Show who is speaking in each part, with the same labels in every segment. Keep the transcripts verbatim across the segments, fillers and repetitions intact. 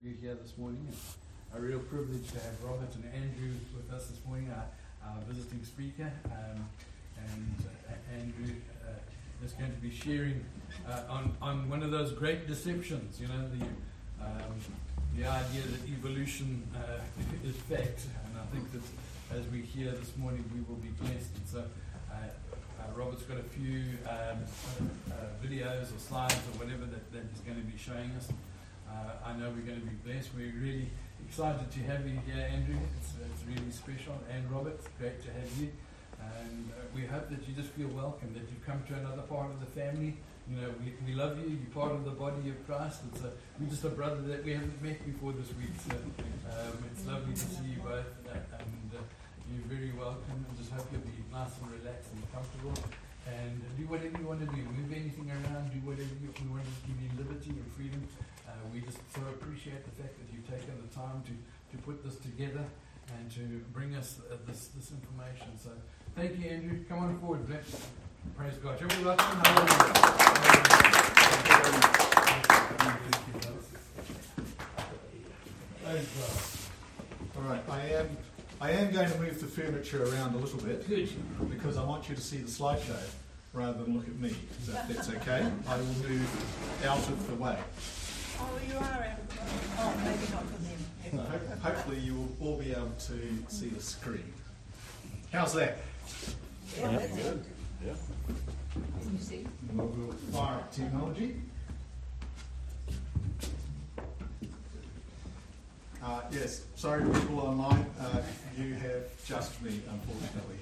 Speaker 1: Here this morning. It's a real privilege to have Robert and Andrew with us this morning, our, our visiting speaker. Um, and uh, Andrew uh, is going to be sharing uh, on, on one of those great deceptions, you know, the um, the idea that evolution uh, is fact. And I think that as we hear this morning, we will be blessed. And so uh, uh, Robert's got a few um, uh, videos or slides or whatever that, that he's going to be showing us. Uh, I know we're going to be blessed. We're really excited to have you here, Andrew. It's, it's really special. And Robert, great to have you. And uh, we hope that you just feel welcome, that you've come to another part of the family. You know, we, we love you. You're part of the body of Christ. It's a, we're just a brother that we haven't met before this week. So um, it's lovely to see you both. Uh, and uh, you're very welcome. And just hope you'll be nice and relaxed and comfortable. And do whatever you want to do. Move anything around. Do whatever you, we want to give you liberty and freedom. Uh, we just so appreciate the fact that you've taken the time to, to put this together and to bring us uh, this this information. So thank you, Andrew. Come on forward. Let's praise God. Shall we welcome him?
Speaker 2: Praise God. All right, I am I am going to move the furniture around a little bit.
Speaker 1: Good.
Speaker 2: Because I want you to see the slideshow rather than look at me. So if that's okay, I will move out of the way.
Speaker 3: Oh, you are out. Oh, maybe not for them.
Speaker 2: So ho- hopefully you will all be able to see the screen. How's that?
Speaker 3: Yeah, that's good.
Speaker 4: Yeah.
Speaker 3: Can you see?
Speaker 2: We'll fire up technology. Uh, yes, sorry to people online. Uh, you have just me, unfortunately.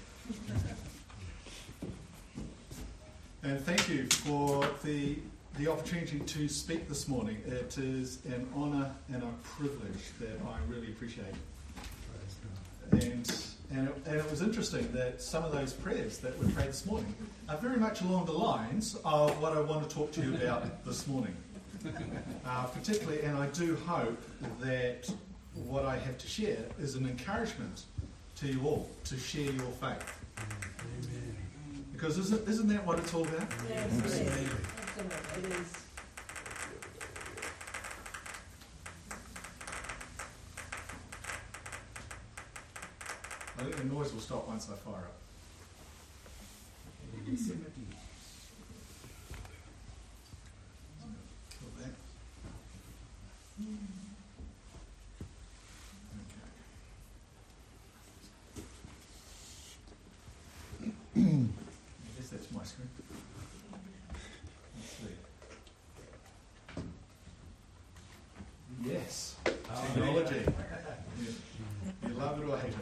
Speaker 2: And thank you for the the opportunity to speak this morning. It is an honour and a privilege that I really appreciate. And and it, and it was interesting that some of those prayers that were prayed this morning are very much along the lines of what I want to talk to you about this morning. Uh, particularly, and I do hope that what I have to share is an encouragement to you all to share your faith.
Speaker 1: Amen.
Speaker 2: Because isn't, isn't that what it's all about?
Speaker 3: Yes, it is. Absolutely, it is.
Speaker 2: I think the noise will stop once I fire up. Kill that. Okay. I guess that's my screen. Let's see. Yes, technology. You, you love it or hate it.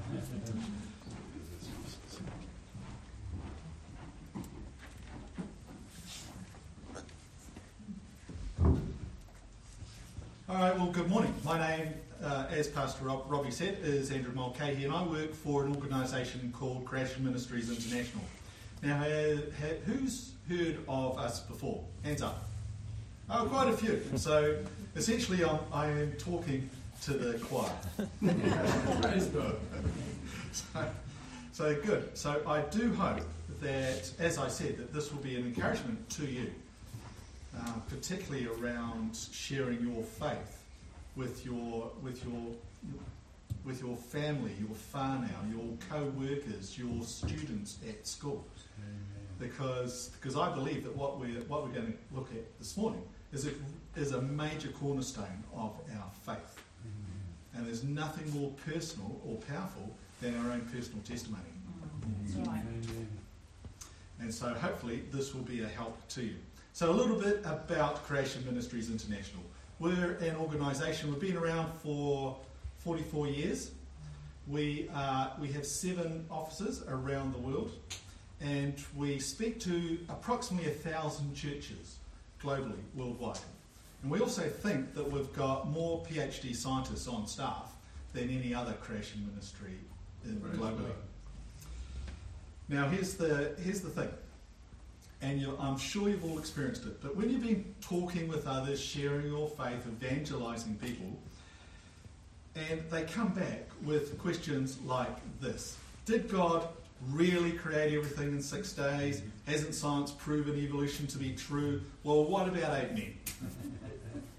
Speaker 2: All right, well, good morning. My name, uh, as Pastor Rob, Robbie said, is Andrew Mulcahy, and I work for an organisation called Creation Ministries International. Now, uh, ha, who's heard of us before? Hands up. Oh, quite a few. So, essentially, I'm, I am talking to the choir. Praise God. So, so, good. So, I do hope that, as I said, that this will be an encouragement to you. Uh, particularly around sharing your faith with your with your with your family, your whānau, your co-workers, your students at school. Amen. Because because I believe that what we're what we're going to look at this morning is a, is a major cornerstone of our faith. Amen. And there's nothing more personal or powerful than our own personal testimony.
Speaker 3: That's right.
Speaker 1: Amen.
Speaker 2: And so hopefully this will be a help to you. So a little bit about Creation Ministries International. We're an organisation, we've been around for forty-four years. We uh, we have seven offices around the world, and we speak to approximately a thousand churches globally, worldwide. And we also think that we've got more PhD scientists on staff than any other creation ministry in, globally. Now here's the here's the thing. And you're, I'm sure you've all experienced it, but when you've been talking with others, sharing your faith, evangelizing people, and they come back with questions like this. Did God really create everything in six days? Hasn't science proven evolution to be true? Well, what about eight men?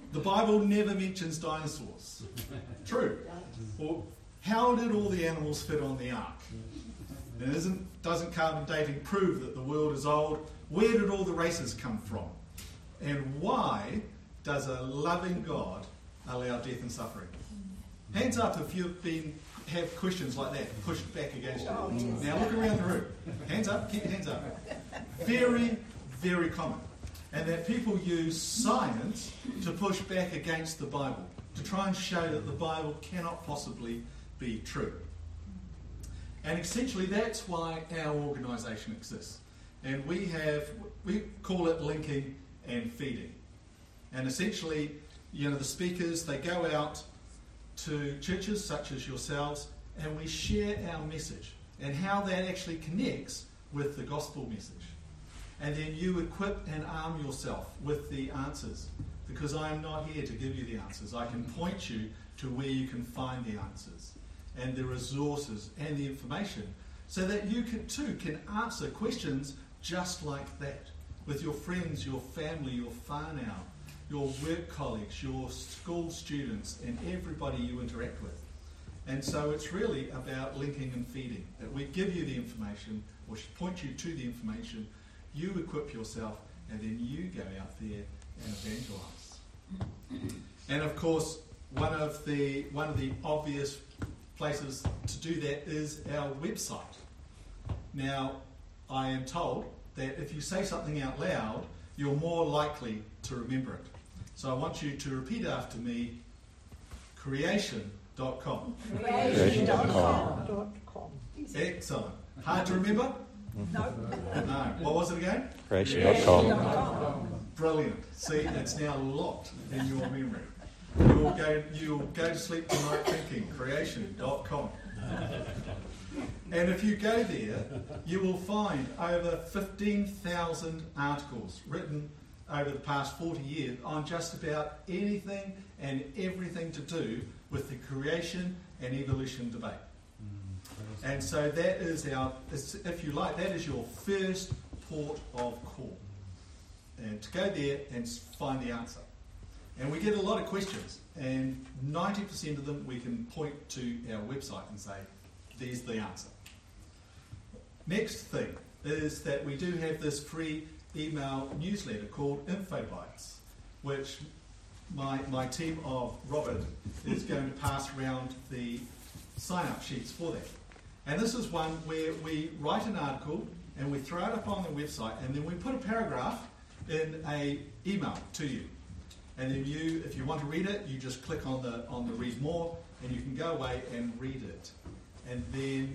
Speaker 2: The Bible never mentions dinosaurs. True. Or how did all the animals fit on the ark? And isn't, doesn't carbon dating prove that the world is old? Where did all the races come from? And why does a loving God allow death and suffering? Hands up if you've been have questions like that pushed back against you.
Speaker 3: Oh, yes.
Speaker 2: Now look around the room. Hands up, keep your hands up. Very, very common. And that people use science to push back against the Bible, to try and show that the Bible cannot possibly be true. And essentially that's why our organisation exists. And we have, we call it linking and feeding. And essentially, you know, the speakers, they go out to churches such as yourselves, and we share our message and how that actually connects with the gospel message. And then you equip and arm yourself with the answers, because I am not here to give you the answers. I can point you to where you can find the answers and the resources and the information, so that you can, too can answer questions just like that with your friends, your family, your whānau, your work colleagues, your school students, and everybody you interact with. And so it's really about linking and feeding, that we give you the information, or point you to the information, you equip yourself, and then you go out there and evangelize. And of course, one of the one of the obvious places to do that is our website. Now, I am told that if you say something out loud, you're more likely to remember it. So I want you to repeat after me, creation dot com.
Speaker 3: creation dot com.
Speaker 2: Excellent. Hard to remember?
Speaker 3: No.
Speaker 2: No. What was it again?
Speaker 4: creation dot com.
Speaker 2: Brilliant. See, it's now locked in your memory. You'll go, you'll go to sleep tonight thinking creation dot com. And if you go there, you will find over fifteen thousand articles written over the past forty years on just about anything and everything to do with the creation and evolution debate. And so that is our, if you like, that is your first port of call. And to go there and find the answer. And we get a lot of questions, and ninety percent of them we can point to our website and say, there's the answer. Next thing is that we do have this free email newsletter called InfoBytes, which my, my team of Robert is going to pass around the sign-up sheets for that. And this is one where we write an article and we throw it up on the website, and then we put a paragraph in a email to you. And then you, if you want to read it, you just click on the on the read more, and you can go away and read it. And then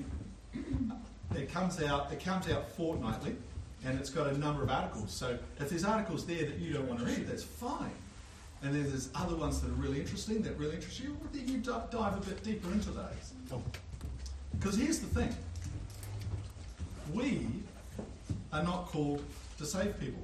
Speaker 2: it comes out it comes out fortnightly, and it's got a number of articles. So if there's articles there that you don't want to read, that's fine. And then there's other ones that are really interesting, that really interest you, well, then you d- dive a bit deeper into those. Because here's the thing. We are not called to save people.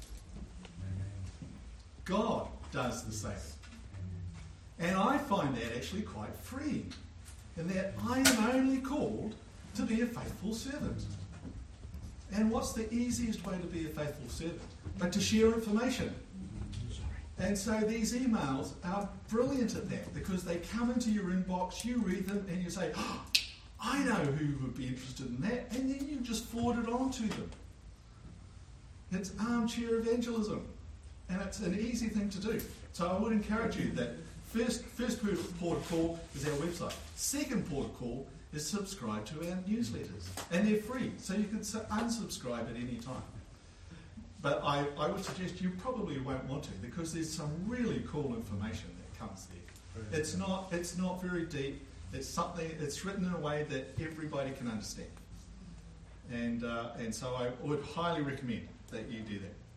Speaker 2: God does the saving. And I find that actually quite freeing, in that I am only called to be a faithful servant. And what's the easiest way to be a faithful servant but to share information? And so these emails are brilliant at that, because they come into your inbox, you read them, and you say, oh, I know who would be interested in that, and then you just forward it on to them. It's armchair evangelism, and it's an easy thing to do. So I would encourage you that first, first port of call is our website. Second port of call is subscribe to our newsletters, and they're free, so you can unsubscribe at any time. But I, I would suggest you probably won't want to, because there's some really cool information that comes there. It's not it's not very deep. It's something. It's written in a way that everybody can understand. And uh, and so I would highly recommend that you do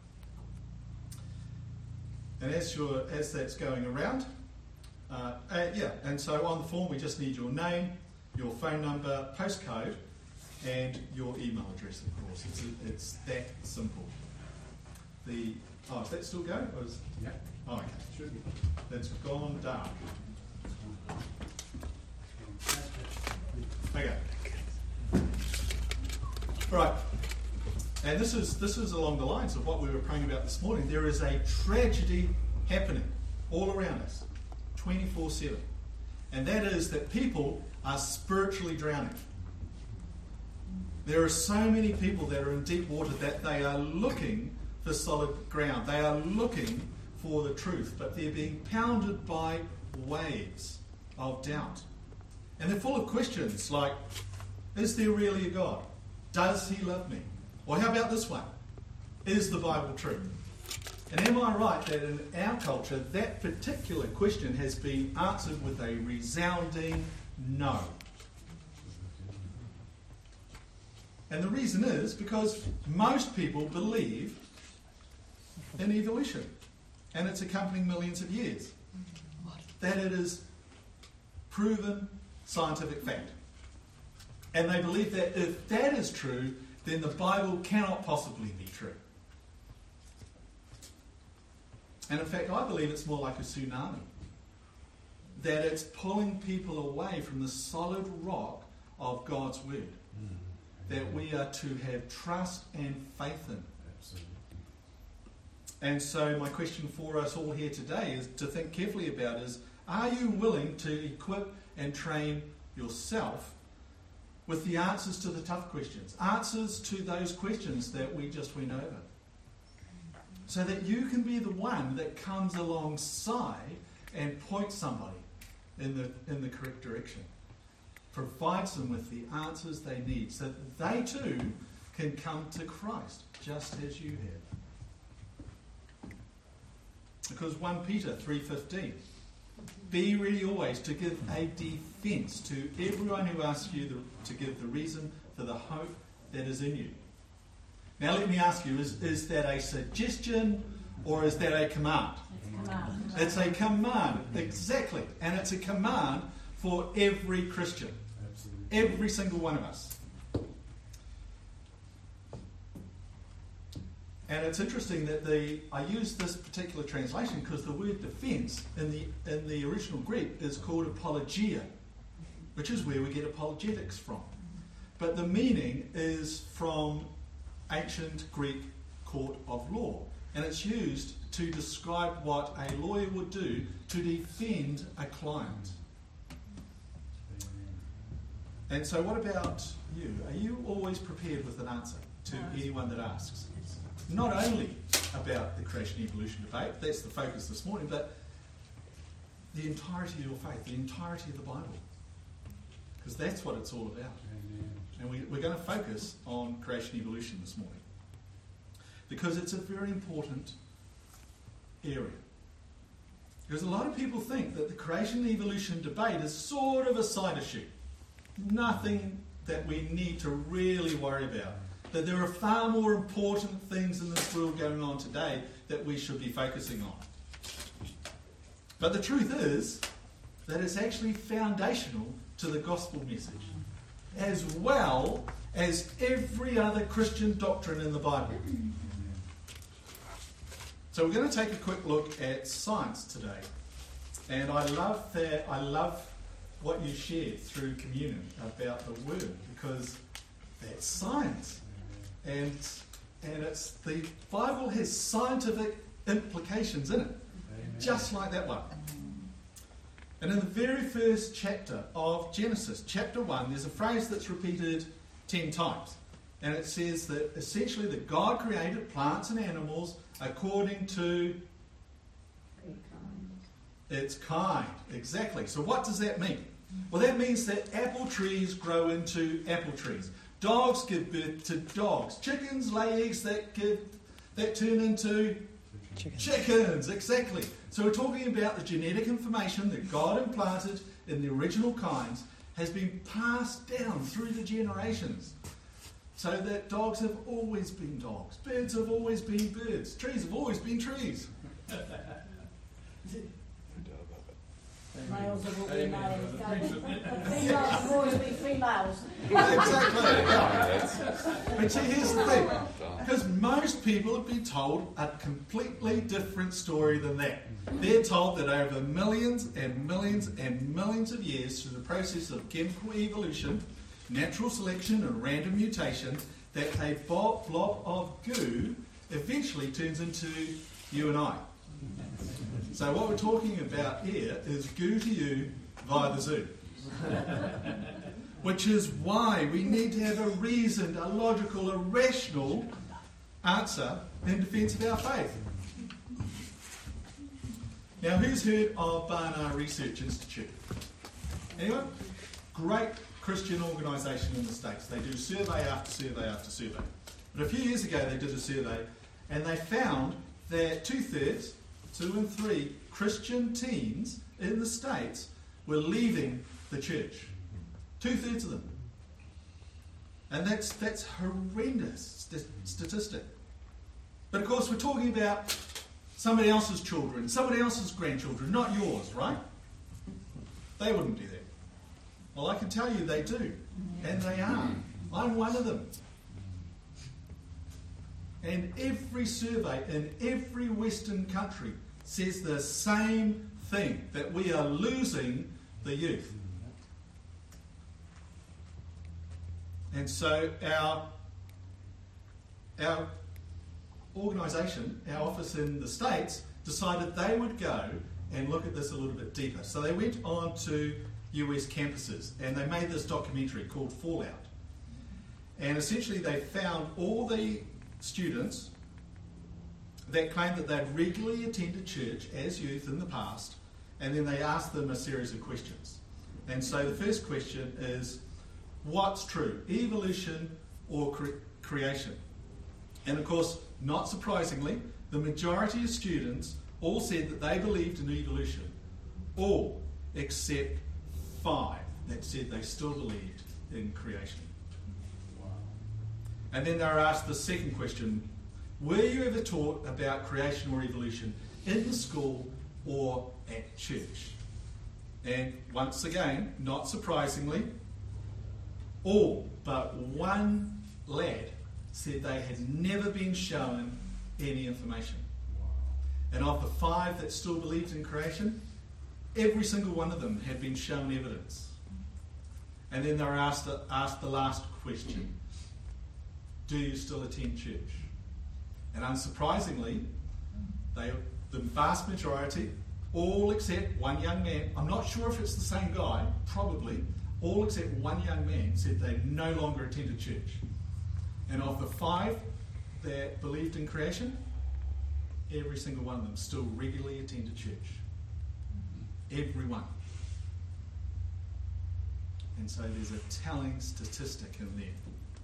Speaker 2: that. And as you're as that's going around, uh, uh, yeah. And so on the form we just need your name, your phone number, postcode, and your email address. Of course, it's it's that simple. The oh, is that still going? Or is,
Speaker 1: Yeah.
Speaker 2: Oh, okay.
Speaker 1: Should be.
Speaker 2: It's gone dark. Okay. All right. And this is this is along the lines of what we were praying about this morning. There is a tragedy happening all around us, twenty-four seven. And that is that people are spiritually drowning. There are so many people that are in deep water that they are looking for solid ground. They are looking for the truth, but they're being pounded by waves of doubt. And they're full of questions like, is there really a God? Does he love me? Or how about this one? Is the Bible true? And am I right that in our culture, that particular question has been answered with a resounding no? And the reason is because most people believe in evolution and its accompanying millions of years. That it is proven scientific fact. And they believe that if that is true, then the Bible cannot possibly be true. And in fact, I believe it's more like a tsunami. That it's pulling people away from the solid rock of God's Word. Mm. That we are to have trust and faith in. Absolutely. And so my question for us all here today is to think carefully about is, are you willing to equip and train yourself with the answers to the tough questions? Answers to those questions that we just went over. So that you can be the one that comes alongside and points somebody in the in the correct direction. Provides them with the answers they need so that they too can come to Christ just as you have. Because First Peter three fifteen, be ready always to give a defence to everyone who asks you the, to give the reason for the hope that is in you. Now let me ask you, is, is that a suggestion or is that a command?
Speaker 3: It's a command.
Speaker 2: It's a command, exactly. And it's a command for every Christian. Absolutely. Every single one of us. And it's interesting that the I use this particular translation because the word defence in the in the original Greek is called apologia, which is where we get apologetics from. But the meaning is from ancient Greek court of law. And it's used to describe what a lawyer would do to defend a client. And so what about you? Are you always prepared with an answer to anyone that asks? Not only about the creation-evolution debate, that's the focus this morning, but the entirety of your faith, the entirety of the Bible. Because that's what it's all about. Amen. And we, we're going to focus on creation-evolution this morning. Because it's a very important area. Because a lot of people think that the creation-evolution debate is sort of a side issue. Nothing that we need to really worry about. That there are far more important things in this world going on today that we should be focusing on. But the truth is that it's actually foundational to the gospel message, as well as every other Christian doctrine in the Bible. So we're going to take a quick look at science today. And I love that, I love what you shared through communion about the Word, because that's science. And and it's the Bible has scientific implications in it. Amen. Just like that one. And in the very first chapter of Genesis, chapter one, there's a phrase that's repeated ten times. And it says that essentially that God created plants and animals according to its kind. Exactly. So what does that mean? Well, that means that apple trees grow into apple trees. Dogs give birth to dogs. Chickens lay eggs that give, that turn into chickens. chickens. Exactly. So we're talking about the genetic information that God implanted in the original kinds has been passed down through the generations. So that dogs have always been dogs. Birds have always been birds. Trees have always been trees.
Speaker 3: Males have always been males. Females have always been females.
Speaker 2: Exactly. But see, here's the thing. Because most people have been told a completely different story than that. They're told that over millions and millions and millions of years through the process of chemical evolution, natural selection and random mutation, that a blob of goo eventually turns into you and I. So what we're talking about here is goo to you via the Zoom. Which is why we need to have a reasoned, a logical, a rational answer in defence of our faith. Now, who's heard of Barnard Research Institute? Anyone? Great Christian organisation in the States. They do survey after survey after survey. But a few years ago they did a survey and they found that two-thirds, two and three, Christian teens in the States were leaving the church. Two-thirds of them. And that's that's horrendous st- statistic. But of course we're talking about somebody else's children, somebody else's grandchildren, not yours, right? They wouldn't do that. Well, I can tell you they do. And they are. I'm one of them. And every survey in every Western country says the same thing, that we are losing the youth. And so our, our organisation, our office in the States, decided they would go and look at this a little bit deeper. So they went on to U S campuses and they made this documentary called Fallout. And essentially they found all the students that claimed that they'd regularly attended church as youth in the past, and then they asked them a series of questions. And so the first question is, what's true, evolution or cre- creation? And of course, not surprisingly, the majority of students all said that they believed in evolution. All except five that said they still believed in creation. Wow. And then they were asked the second question, were you ever taught about creation or evolution in the school or at church? And once again, not surprisingly, all but one lad said they had never been shown any information. Wow. And of the five that still believed in creation, every single one of them had been shown evidence. And then they were asked, asked the last question, do you still attend church? And unsurprisingly, they, the vast majority, all except one young man, I'm not sure if it's the same guy, probably, all except one young man said they no longer attended church. And of the five that believed in creation, every single one of them still regularly attended church. Every one. And so there's a telling statistic in there.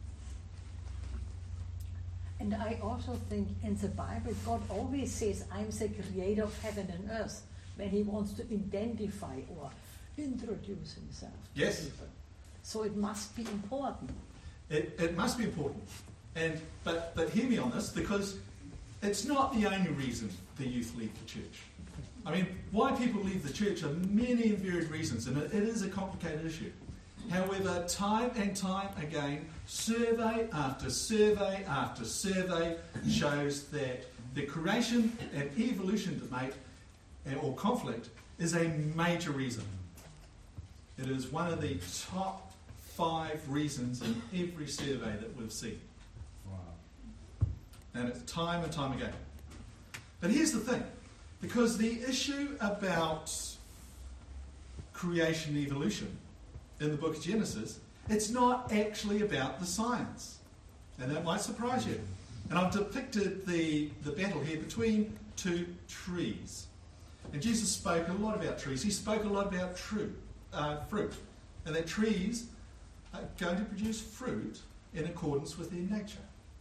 Speaker 5: And I also think in the Bible, God always says, I'm the creator of heaven and earth, when he wants to identify or introduce himself.
Speaker 2: Yes.
Speaker 5: To people. So it must be important.
Speaker 2: It, it must be important. And but but hear me on this, because it's not the only reason the youth leave the church. I mean, why people leave the church are many and varied reasons, and it, it is a complicated issue. However, time and time again, survey after survey after survey shows that the creation and evolution debate or conflict is a major reason. It is one of the top five reasons in every survey that we've seen. Wow. And it's time and time again. But here's the thing, because the issue about creation and evolution in the book of Genesis, it's not actually about the science. And that might surprise you. And I've depicted the, the battle here between two trees. And Jesus spoke a lot about trees. He spoke a lot about true, uh, fruit. And that trees are going to produce fruit in accordance with their nature.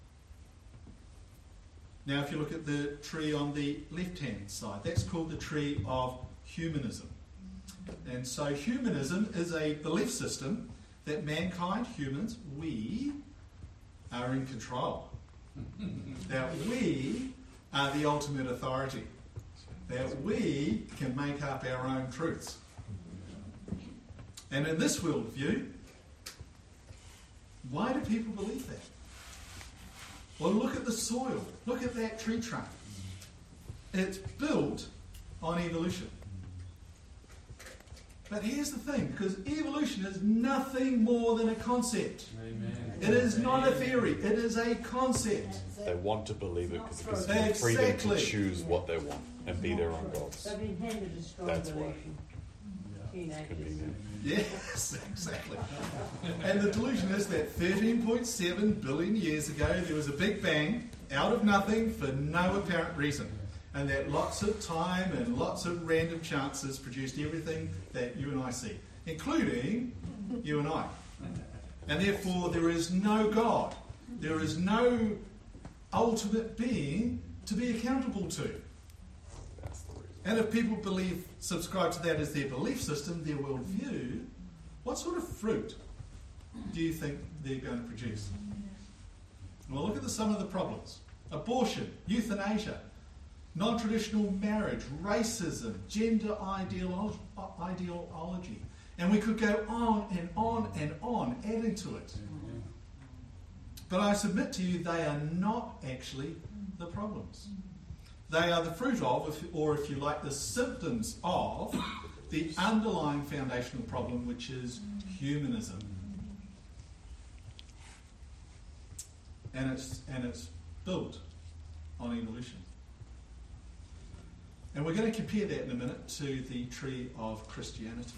Speaker 2: Now, if you look at the tree on the left-hand side, that's called the tree of humanism. And so humanism is a belief system that mankind, humans, we are in control. That we are the ultimate authority. That we can make up our own truths. And in this worldview, why do people believe that? Well, look at the soil. Look at that tree trunk. It's built on evolution. But here's the thing, because evolution is nothing more than a concept. Amen. It is not a theory, it is a concept.
Speaker 4: They want to believe it because it gives them
Speaker 2: Exactly.
Speaker 4: freedom to choose what they want. and be their own gods.
Speaker 6: They've been handed a strong
Speaker 4: That's why.
Speaker 6: delusion. Teenagers.
Speaker 4: Convenient.
Speaker 2: Yes, exactly. And the delusion is that thirteen point seven billion years ago there was a big bang out of nothing for no apparent reason. And that lots of time and lots of random chances produced everything that you and I see, including you and I. And therefore there is no God. There is no ultimate being to be accountable to.
Speaker 4: That's the reason.
Speaker 2: And if people believe, subscribe to that as their belief system, their worldview, what sort of fruit do you think they're going to produce? Well, look at the, some of the problems. Abortion, euthanasia, non-traditional marriage, racism, gender ideolo- ideology. And we could go on and on and on, adding to it. But I submit to you, they are not actually the problems. They are the fruit of, or if you like, the symptoms of the underlying foundational problem, which is humanism. And it's, and it's built on evolution. And we're going to compare that in a minute to the tree of Christianity.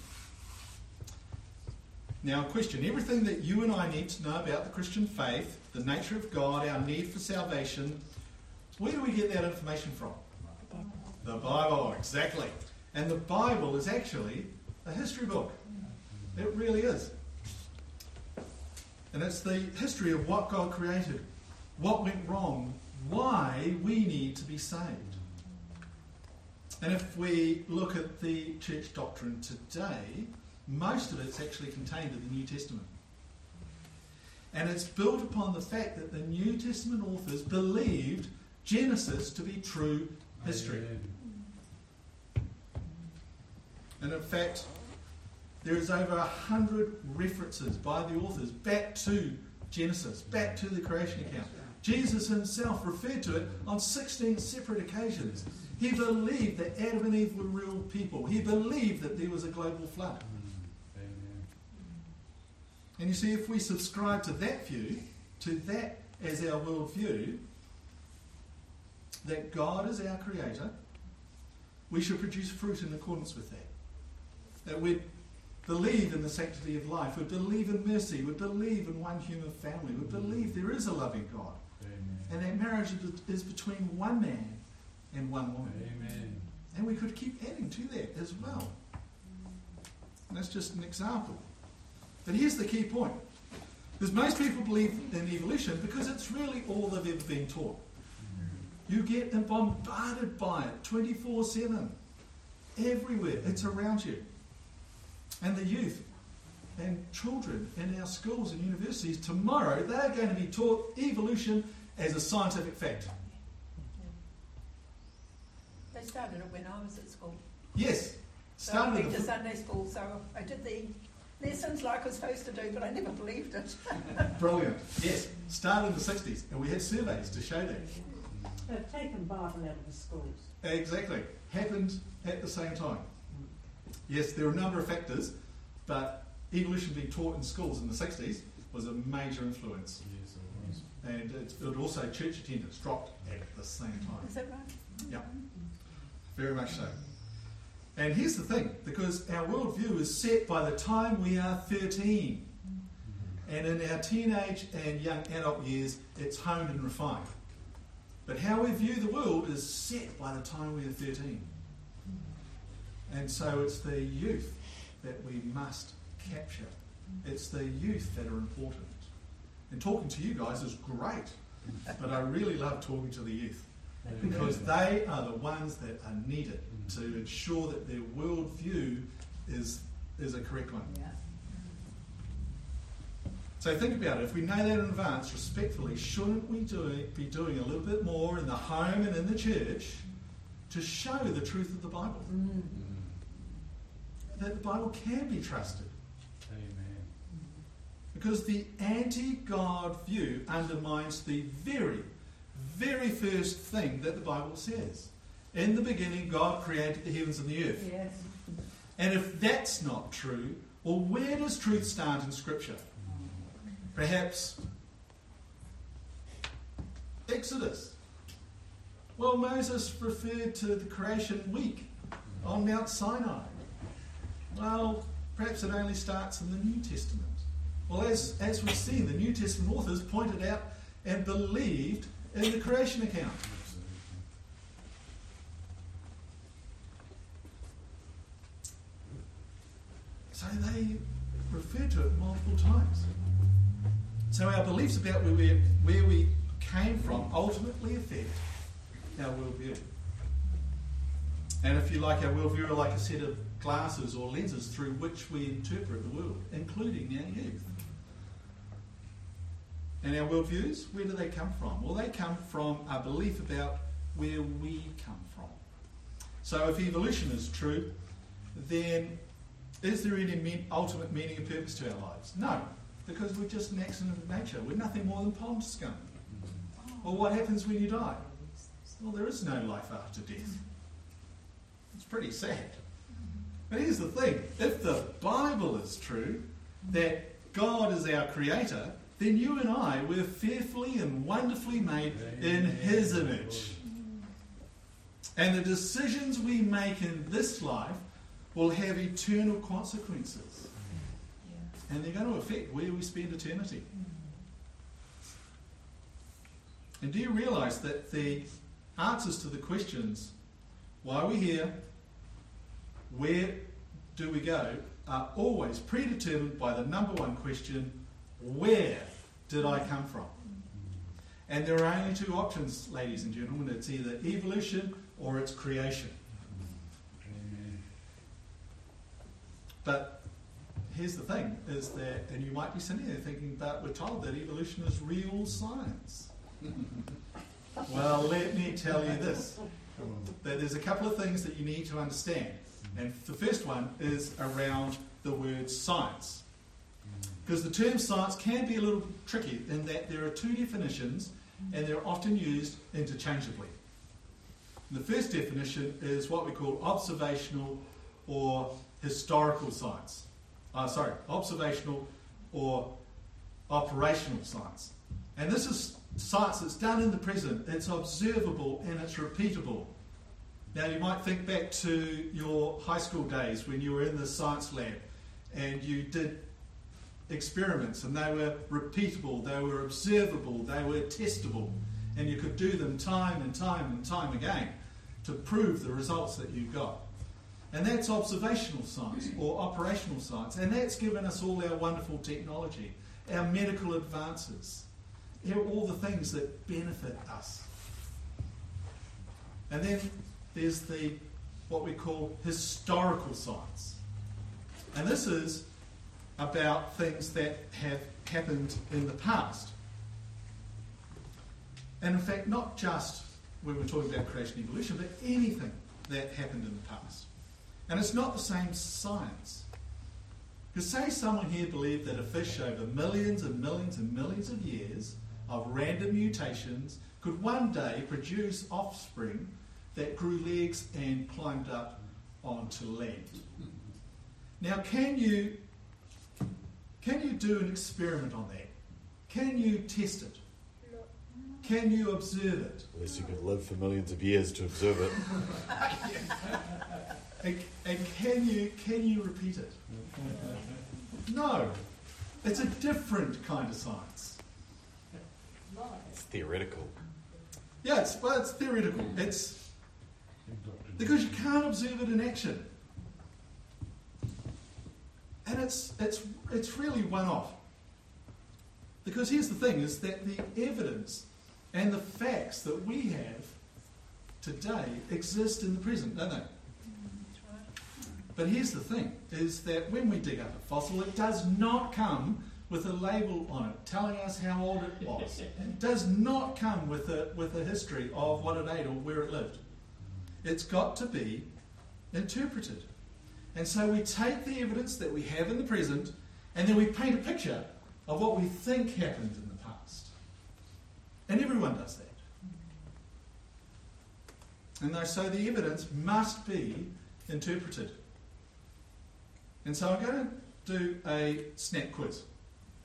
Speaker 2: Now, question, everything that you and I need to know about the Christian faith, the nature of God, our need for salvation, where do we get that information from? The Bible, exactly. And the Bible is actually a history book. It really is. And it's the history of what God created, what went wrong, why we need to be saved. And if we look at the church doctrine today, most of it's actually contained in the New Testament. And it's built upon the fact that the New Testament authors believed Genesis to be true history. And in fact, there is over a hundred references by the authors back to Genesis, back to the creation account. Jesus himself referred to it on sixteen separate occasions. He believed that Adam and Eve were real people. He believed that there was a global flood. And you see, if we subscribe to that view, to that as our worldview, that God is our creator, we should produce fruit in accordance with that. That we believe in the sanctity of life, we believe in mercy, we believe in one human family, we believe there is a loving God. Amen. And that marriage is between one man and one woman.
Speaker 1: Amen.
Speaker 2: And we could keep adding to that as well. And that's just an example. But here's the key point. Because most people believe in evolution because it's really all they've ever been taught. You get bombarded by it twenty-four seven. Everywhere. It's around you. And the youth and children in our schools and universities tomorrow, they're going to be taught evolution as a scientific fact.
Speaker 3: They started it when I was at school.
Speaker 2: Yes.
Speaker 3: So I
Speaker 2: Started
Speaker 3: went to
Speaker 2: the,
Speaker 3: Sunday school, so I did the lessons like I was supposed to do, but I never believed it.
Speaker 2: brilliant. Yes. Started in the sixties. And we had surveys to show that.
Speaker 6: They've taken Bible out of the schools.
Speaker 2: Exactly. Happened at the same time. Yes, there are a number of factors, but evolution being taught in schools in the sixties was a major influence.
Speaker 1: Yes, it was.
Speaker 2: And it, it also church attendance dropped at the same time.
Speaker 3: Is that right?
Speaker 2: Yeah, very much so. And here's the thing, because our worldview is set by the time we are thirteen. And in our teenage and young adult years, it's honed and refined. But how we view the world is set by the time we are thirteen. And so it's the youth that we must capture. It's the youth that are important. And talking to you guys is great, but I really love talking to the youth because they are the ones that are needed to ensure that their worldview is, is a correct one.
Speaker 5: Yeah.
Speaker 2: So think about it. If we know that in advance, respectfully, shouldn't we do it, be doing a little bit more in the home and in the church to show the truth of the Bible?
Speaker 5: Mm.
Speaker 2: That the Bible can be trusted.
Speaker 1: Amen.
Speaker 2: Because the anti-God view undermines the very, very first thing that the Bible says. In the beginning, God created the heavens and the earth.
Speaker 5: Yes.
Speaker 2: And if that's not true, well, where does truth stand in Scripture? Perhaps Exodus. Well, Moses referred to the creation week on Mount Sinai. Well, perhaps it only starts in the New Testament. Well, as, as we've seen, the New Testament authors pointed out and believed in the creation account. So they refer to it multiple times. So our beliefs about where we, where we came from ultimately affect our worldview. And if you like, our worldview are like a set of glasses or lenses through which we interpret the world, including our youth. And our worldviews, where do they come from? Well, they come from our belief about where we come from. So if evolution is true, then is there any me- ultimate meaning and purpose to our lives? No, because we're just an accident of nature. We're nothing more than pond scum. Well, what happens when you die? Well, there is no life after death. It's pretty sad. But here's the thing. If the Bible is true, that God is our creator, then you and I were fearfully and wonderfully made in His image. And the decisions we make in this life will have eternal consequences. And they're going to affect where we spend eternity. And do you realise that the answers to the questions, why are we here, where do we go, are always predetermined by the number one question, where did I come from? And there are only two options, ladies and gentlemen. It's either evolution or it's creation. But here's the thing, is that, and you might be sitting there thinking, but we're told that evolution is real science. Well, let me tell you this, that there's a couple of things that you need to understand. And the first one is around the word science. Because the term science can be a little tricky in that there are two definitions and they're often used interchangeably. The first definition is what we call observational or historical science. Uh, sorry, observational or operational science. And this is science that's done in the present. It's observable and it's repeatable. Now you might think back to your high school days when you were in the science lab and you did experiments and they were repeatable, they were observable, they were testable, and you could do them time and time and time again to prove the results that you got. And that's observational science or operational science, and that's given us all our wonderful technology, our medical advances, all the things that benefit us. And then there's the what we call historical science. And this is about things that have happened in the past. And in fact, not just when we're talking about creation and evolution, but anything that happened in the past. And it's not the same science. Because say someone here believed that a fish over millions and millions and millions of years of random mutations could one day produce offspring that grew legs and climbed up onto land. Now, can you can you do an experiment on that? Can you test it?
Speaker 3: No.
Speaker 2: Can you observe it?
Speaker 4: Unless you could live for millions of years to observe it.
Speaker 2: And, and can you can you repeat it? No. It's a different kind of science.
Speaker 4: It's theoretical.
Speaker 2: Yeah, it's well, it's theoretical. It's because you can't observe it in action. And it's it's it's really one-off. Because here's the thing, is that the evidence and the facts that we have today exist in the present, don't they? But here's the thing, is that when we dig up a fossil, it does not come with a label on it telling us how old it was. It does not come with a, with a history of what it ate or where it lived. It's got to be interpreted. And so we take the evidence that we have in the present and then we paint a picture of what we think happened in the past. And everyone does that. And so the evidence must be interpreted. And so I'm going to do a snap quiz.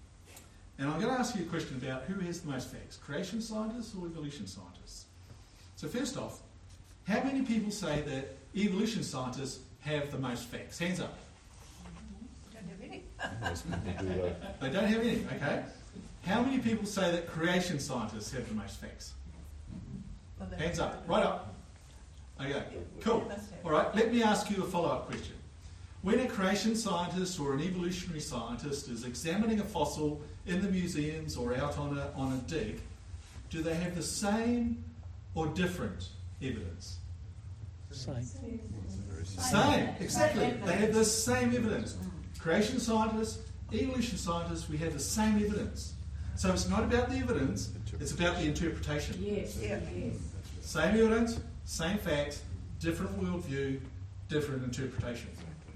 Speaker 2: And I'm going to ask you a question about who has the most facts, creation scientists or evolution scientists? So first off, how many people say that evolution scientists have the most facts? Hands up.
Speaker 3: Don't have any.
Speaker 4: Most people do that.
Speaker 2: They don't have any, okay? How many people say that creation scientists have the most facts?
Speaker 3: Well, then-
Speaker 2: Hands up, right up. Okay, cool.
Speaker 3: They must have.
Speaker 2: All right, let me ask you a follow-up question. When a creation scientist or an evolutionary scientist is examining a fossil in the museums or out on a, on a dig, do they have the same or different evidence?
Speaker 5: Same.
Speaker 2: Same, exactly. They have the same evidence. Creation scientists, evolution scientists, we have the same evidence. So it's not about the evidence, it's about the interpretation.
Speaker 6: Yes,
Speaker 3: Yeah.
Speaker 6: yes.
Speaker 2: Same evidence, same facts, different worldview, different interpretation.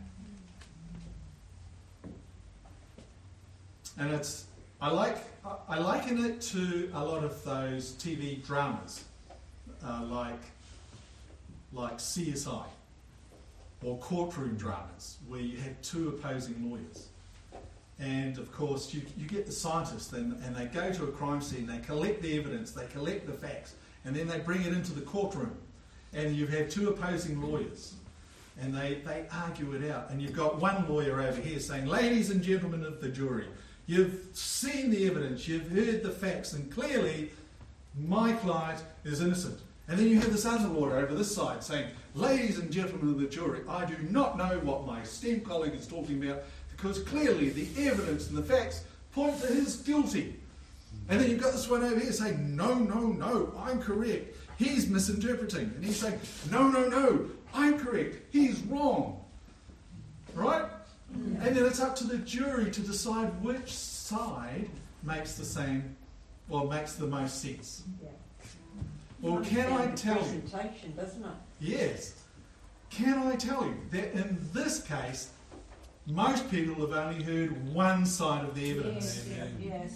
Speaker 2: And it's I like I liken it to a lot of those T V dramas, uh, like like C S I or courtroom dramas, where you have two opposing lawyers. And of course, you, you get the scientists, and, and they go to a crime scene, they collect the evidence, they collect the facts, and then they bring it into the courtroom. And you have two opposing lawyers, and they, they argue it out. And you've got one lawyer over here saying, ladies and gentlemen of the jury, you've seen the evidence, you've heard the facts, and clearly my client is innocent. And then you have this other lawyer over this side saying, ladies and gentlemen of the jury, I do not know what my esteemed colleague is talking about, because clearly the evidence and the facts point to his guilty. And then you've got this one over here saying, no, no, no, I'm correct. He's misinterpreting. And he's saying, no, no, no, I'm correct. He's wrong. Right?
Speaker 3: Yeah.
Speaker 2: And then it's up to the jury to decide which side makes the same, or makes the most sense.
Speaker 6: Yeah.
Speaker 2: Well, can I tell you?
Speaker 6: Presentation, doesn't it?
Speaker 2: Yes. Can I tell you that in this case, most people have only heard one side of the evidence.
Speaker 6: Yes, yes.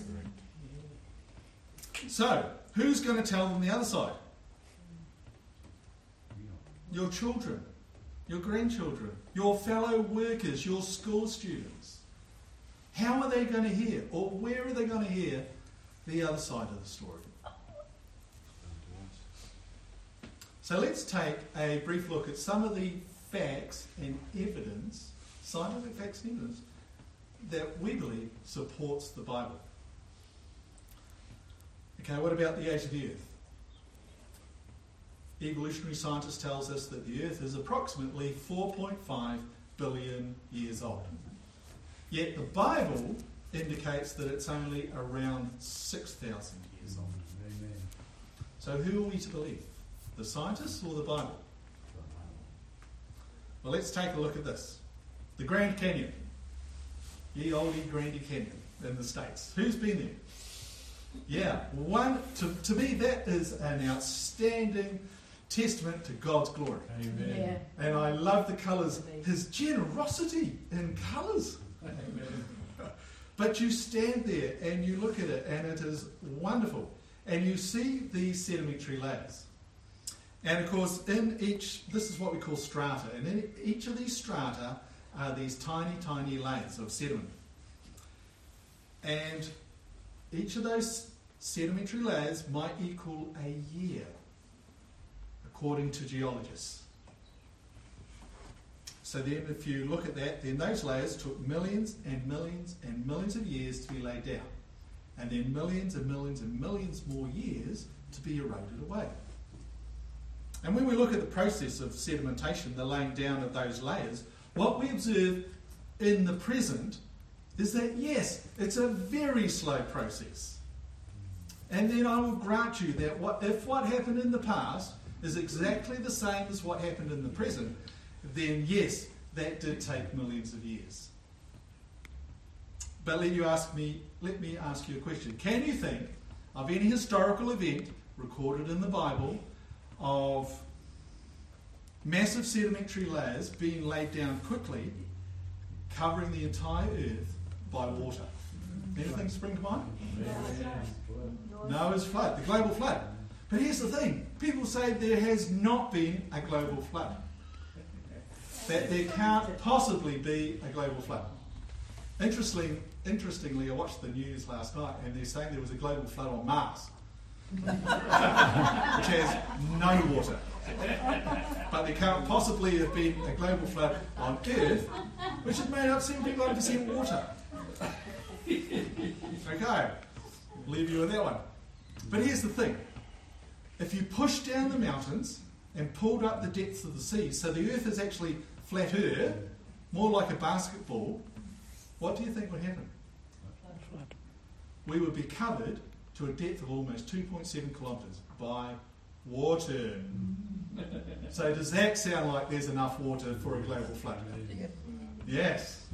Speaker 2: So, who's going to tell them the other side? Your children, your grandchildren, your fellow workers, your school students. How are they going to hear, or where are they going to hear the other side of the story? So let's take a brief look at some of the facts and evidence, scientific facts and evidence, that we believe supports the Bible. Okay, what about the age of the earth? Evolutionary scientist tells us that the earth is approximately four point five billion years old. Yet the Bible indicates that it's only around six thousand years old.
Speaker 1: Amen.
Speaker 2: So who are we to believe? The scientists or the Bible? Well, let's take a look at this. The Grand Canyon. Ye olde Grand Canyon in the States. Who's been there? Yeah, one to, to me that is an outstanding testament to God's glory.
Speaker 1: Amen.
Speaker 6: Yeah.
Speaker 2: And I love the colours, his generosity in colours.
Speaker 1: Amen.
Speaker 2: But you stand there and you look at it and it is wonderful. And you see these sedimentary layers. And of course, in each, this is what we call strata. And in each of these strata are these tiny, tiny layers of sediment. And each of those sedimentary layers might equal a year, according to geologists. So then if you look at that, then those layers took millions and millions and millions of years to be laid down. And then millions and millions and millions more years to be eroded away. And when we look at the process of sedimentation, the laying down of those layers, what we observe in the present is that, yes, it's a very slow process. And then I will grant you that what, if what happened in the past is exactly the same as what happened in the present, then yes, that did take millions of years. But let you ask me, let me ask you a question. Can you think of any historical event recorded in the Bible of massive sedimentary layers being laid down quickly, covering the entire earth by water? Anything spring to mind? Noah's flood, the global flood. But here's the thing, people say there has not been a global flood. That there can't possibly be a global flood. Interestingly, interestingly, I watched the news last night and they're saying there was a global flood on Mars. which has no water. But there can't possibly have been a global flood on Earth which is made up seventy-nine percent water. Okay, leave you with that one. But here's the thing. If you push down the mountains and pulled up the depths of the sea, so the Earth is actually flatter, more like a basketball, what do you think would happen? We would be covered to a depth of almost two point seven kilometres by water. So does that sound like there's enough water for a global flood? Yes.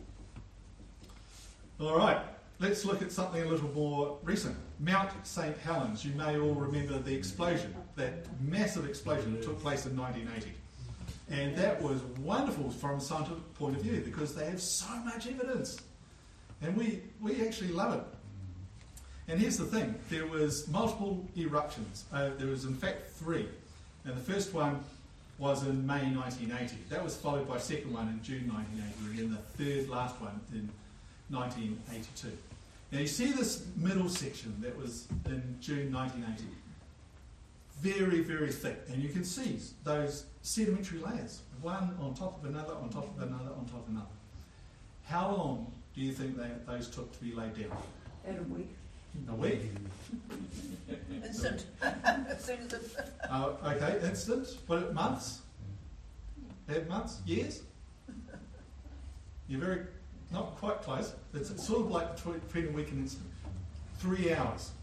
Speaker 2: All right, let's look at something a little more recent. Mount Saint Helens. You may all remember the explosion, that massive explosion that took place in nineteen eighty. And that was wonderful from a scientific point of view because they have so much evidence. And we, we actually love it. And here's the thing, there was multiple eruptions. Uh, there was in fact three. And the first one was in May nineteen eighty. That was followed by a second one in June nineteen eighty, and then the third last one in nineteen eighty-two. Now you see this middle section that was in June nineteen eighty. Very, very thick. And you can see those sedimentary layers, one on top of another, on top of another, on top of another. How long do you think they, those took to be laid down?
Speaker 6: In a week.
Speaker 2: A week?
Speaker 3: Instant. As soon as it...
Speaker 2: Uh, okay, instant. What, months? Have months? Years? You're very, not quite close. It's sort of like between a week and instant. Three hours.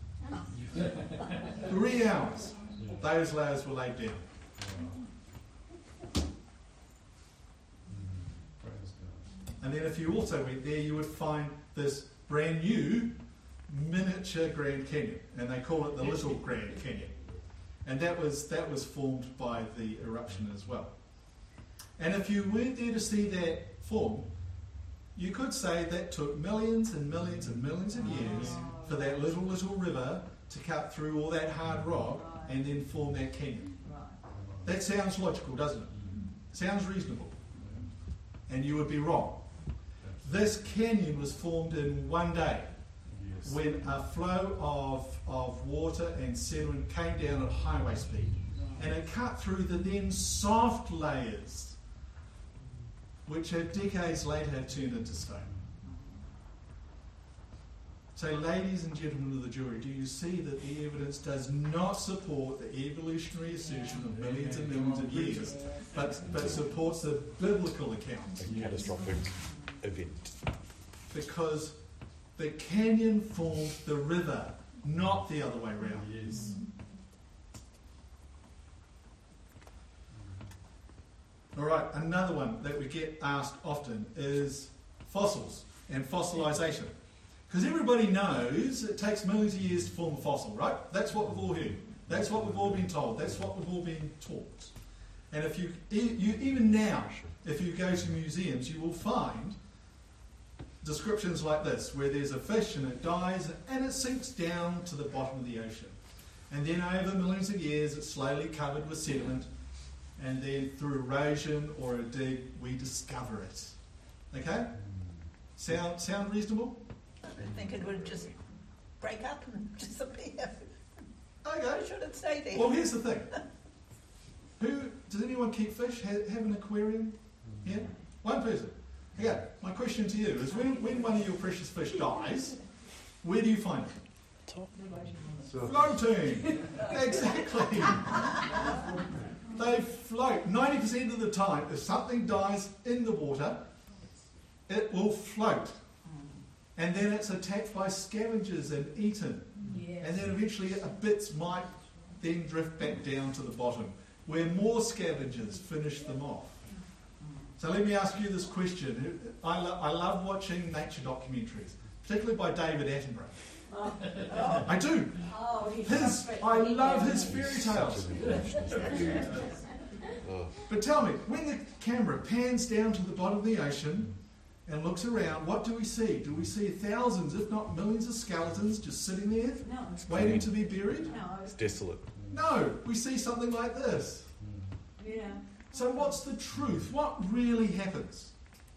Speaker 2: Three hours. Those layers were laid down. And then if you also went there, you would find this brand new miniature Grand Canyon, and they call it the Little Grand Canyon. And that was that was formed by the eruption as well. And if you weren't there to see that form, you could say that took millions and millions and millions of years for that little, little river to cut through all that hard rock and then form that canyon. That sounds logical, doesn't it? Sounds reasonable. And you would be wrong. This canyon was formed in one day when a flow of, of water and sediment came down at highway speed. And it cut through the then soft layers, which have decades later have turned into stone. So, ladies and gentlemen of the jury, do you see that the evidence does not support the evolutionary assertion of millions and millions of years, but, but supports the biblical account?
Speaker 4: A catastrophic event.
Speaker 2: Because the canyon formed the river, not the other way around.
Speaker 1: Yes.
Speaker 2: All right, another one that we get asked often is fossils and fossilization. Because everybody knows it takes millions of years to form a fossil, right? That's what we've all heard. That's what we've all been told. That's what we've all been taught. And if you, you even now, if you go to museums, you will find descriptions like this, where there's a fish and it dies and it sinks down to the bottom of the ocean. And then over millions of years, it's slowly covered with sediment. And then through erosion or a dig, we discover it. Okay? Sound sound reasonable?
Speaker 3: I think it would just break up and disappear.
Speaker 2: Okay.
Speaker 3: Should it stay there?
Speaker 2: Well, here's the thing. Who does anyone keep fish? Have, have an aquarium? Yeah? One person. Okay. My question to you is: when when one of your precious fish dies, where do you find it? Floating. Exactly. They float. ninety percent of the time, if something dies in the water, it will float. And then it's attacked by scavengers and eaten.
Speaker 6: Yes.
Speaker 2: And then eventually a bits might then drift back down to the bottom, where more scavengers finish them off. So let me ask you this question. I, lo- I love watching nature documentaries, particularly by David Attenborough.
Speaker 6: Oh.
Speaker 2: I do.
Speaker 6: Oh, he's
Speaker 2: His,
Speaker 6: perfect.
Speaker 2: I love his fairy tales.
Speaker 4: Oh,
Speaker 2: But tell me, when the camera pans down to the bottom of the ocean and looks around, what do we see? Do we see thousands, if not millions of skeletons just sitting there,
Speaker 6: No,
Speaker 2: waiting to be buried?
Speaker 6: no,
Speaker 4: it's desolate.
Speaker 2: No, we see something like this.
Speaker 6: yeah.
Speaker 2: So what's the truth? What really happens?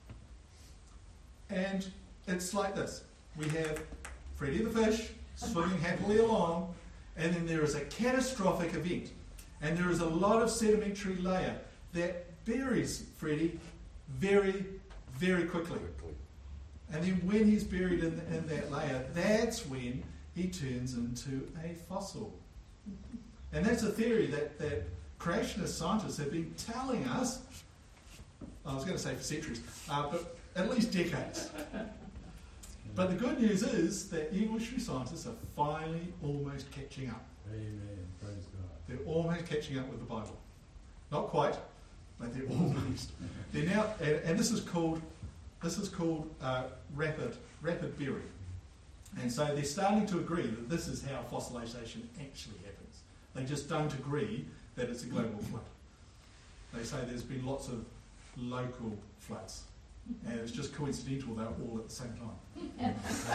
Speaker 2: And it's like this. We have Freddy the fish swimming happily along, and then there is a catastrophic event, and there is a lot of sedimentary layer that buries Freddie very, very quickly.
Speaker 4: Quickly.
Speaker 2: And then when he's buried in, in that layer, that's when he turns into a fossil. And that's a theory that, that creationist scientists have been telling us, I was going to say for centuries, uh, but at least decades. But the good news is that evolutionary scientists are finally almost catching up.
Speaker 1: Amen. Praise God.
Speaker 2: They're almost catching up with the Bible. Not quite, but they're almost. They're now, and, and this is called, this is called uh, rapid, rapid burying. And so they're starting to agree that this is how fossilization actually happens. They just don't agree that it's a global flood. They say there's been lots of local floods, and it's just coincidental they're all at the same time.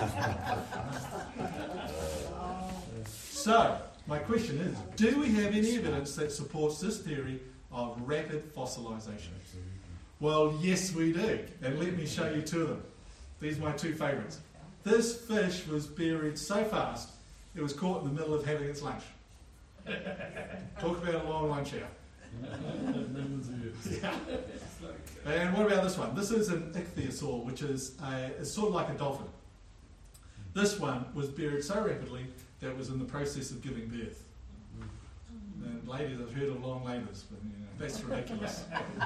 Speaker 2: So, my question is, do we have any evidence that supports this theory of rapid fossilization? Well, yes we do, and let me show you two of them. These are my two favourites. This fish was buried so fast, it was caught in the middle of having its lunch. Talk about a long lunch hour. Yeah. And what about this one? This is an ichthyosaur, which is a, it's sort of like a dolphin. This one was buried so rapidly that it was in the process of giving birth. And ladies, I've heard of long labours, but you know, that's ridiculous.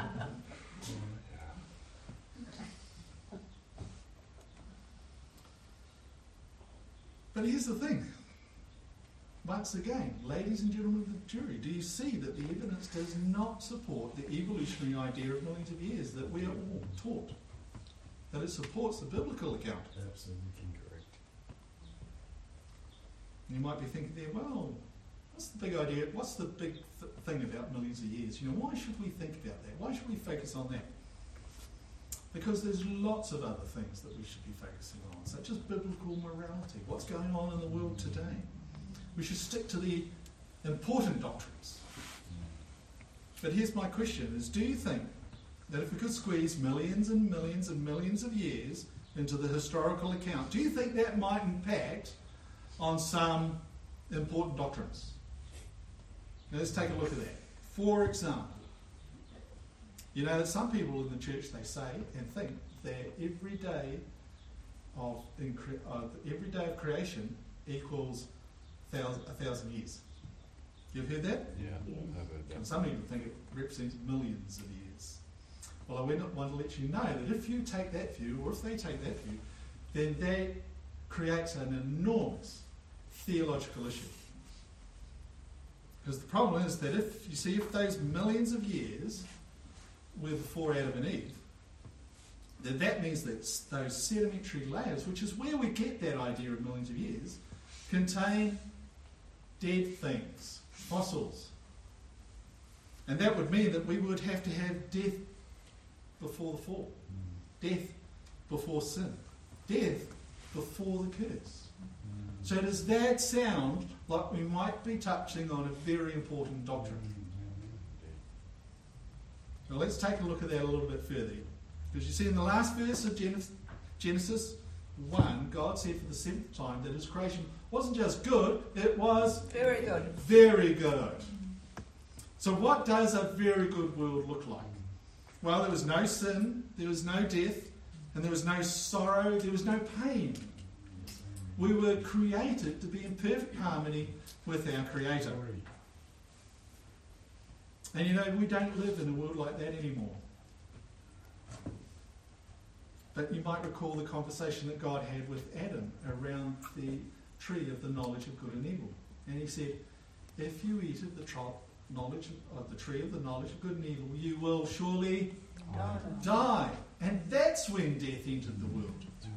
Speaker 2: But here's the thing. Once again, ladies and gentlemen of the jury, do you see that the evidence does not support the evolutionary idea of millions of years that we are all taught? That it supports the biblical account.
Speaker 1: Absolutely correct.
Speaker 2: You might be thinking there, well, what's the big idea? What's the big th- thing about millions of years? You know, why should we think about that? Why should we focus on that? Because there's lots of other things that we should be focusing on, such as biblical morality. What's going on in the world today? We should stick to the important doctrines. But here's my question, is do you think that if we could squeeze millions and millions and millions of years into the historical account, do you think that might impact on some important doctrines? Now let's take a look at that. For example, you know that some people in the church, they say and think that every day of, uh, every day of creation equals Thousand, a thousand years. You've heard that?
Speaker 4: Yeah,
Speaker 6: Yes.
Speaker 4: I've heard that.
Speaker 2: And some even think it represents millions of years. Well, I want to let you know that if you take that view, or if they take that view, then that creates an enormous theological issue. Because the problem is that if, you see, if those millions of years were before Adam and Eve, then that means that those sedimentary layers, which is where we get that idea of millions of years, contain dead things, fossils. And that would mean that we would have to have death before the fall, death before sin, death before the curse. So does that sound like we might be touching on a very important doctrine? Now let's take a look at that a little bit further. Because you see in the last verse of Genesis one, God said for the seventh time that his creation wasn't just good, it was
Speaker 3: Very good.
Speaker 2: very good. So what does a very good world look like? Well, there was no sin, there was no death, and there was no sorrow, there was no pain. We were created to be in perfect harmony with our Creator. And you know, we don't live in a world like that anymore. But you might recall the conversation that God had with Adam around the tree of the knowledge of good and evil. And he said, if you eat of the tro- knowledge of the tree of the knowledge of good and evil, you will surely
Speaker 3: Die.
Speaker 2: die. And that's when death entered the world.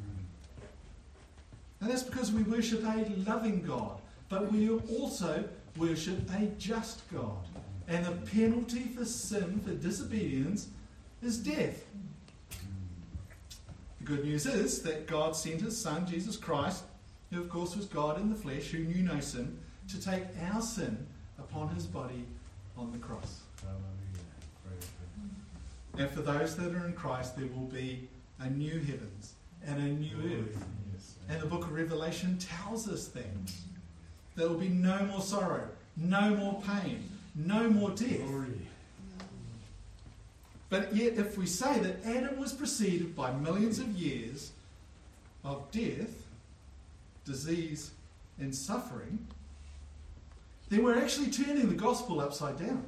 Speaker 2: And that's because we worship a loving God, but we also worship a just God. And the penalty for sin, for disobedience, is death. The good news is that God sent his Son, Jesus Christ, who of course was God in the flesh, who knew no sin, to take our sin upon his body on the cross. And for those that are in Christ, there will be a new heavens and a new earth. And the book of Revelation tells us that. There will be no more sorrow, no more pain, no more death.
Speaker 1: Glory.
Speaker 2: But yet, if we say that Adam was preceded by millions of years of death, disease, and suffering, then we're actually turning the gospel upside down.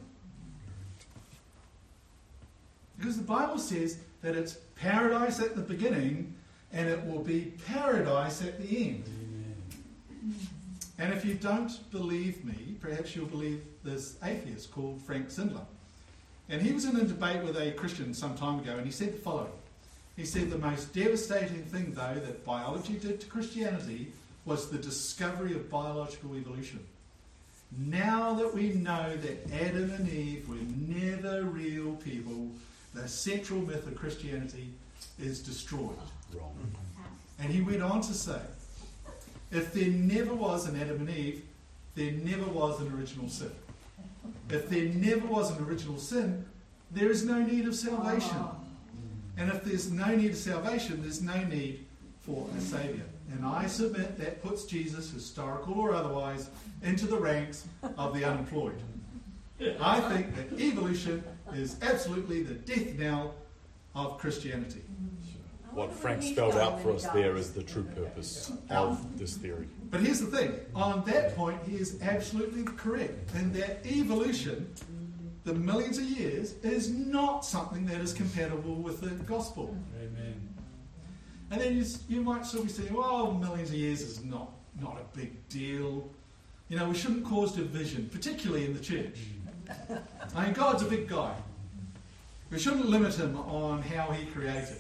Speaker 2: Because the Bible says that it's paradise at the beginning and it will be paradise at the end.
Speaker 1: Amen.
Speaker 2: And if you don't believe me, perhaps you'll believe this atheist called Frank Zindler. And he was in a debate with a Christian some time ago, and he said the following. He said the most devastating thing, though, that biology did to Christianity was the discovery of biological evolution. Now that we know that Adam and Eve were never real people, the central myth of Christianity is destroyed.
Speaker 4: Wrong.
Speaker 2: And he went on to say, if there never was an Adam and Eve, there never was an original sin. If there never was an original sin, there is no need of salvation. And if there's no need of salvation, there's no need for a Saviour. And I submit that puts Jesus, historical or otherwise, into the ranks of the unemployed. I think that evolution is absolutely the death knell of Christianity.
Speaker 4: What Frank spelled out for us there is the true purpose of this theory.
Speaker 2: But here's the thing. On that point, he is absolutely correct. And that evolution, the millions of years, is not something that is compatible with the gospel.
Speaker 1: Amen.
Speaker 2: And then you, you might still be saying, well, millions of years is not, not a big deal. You know, we shouldn't cause division, particularly in the church. I mean, God's a big guy. We shouldn't limit him on how he created.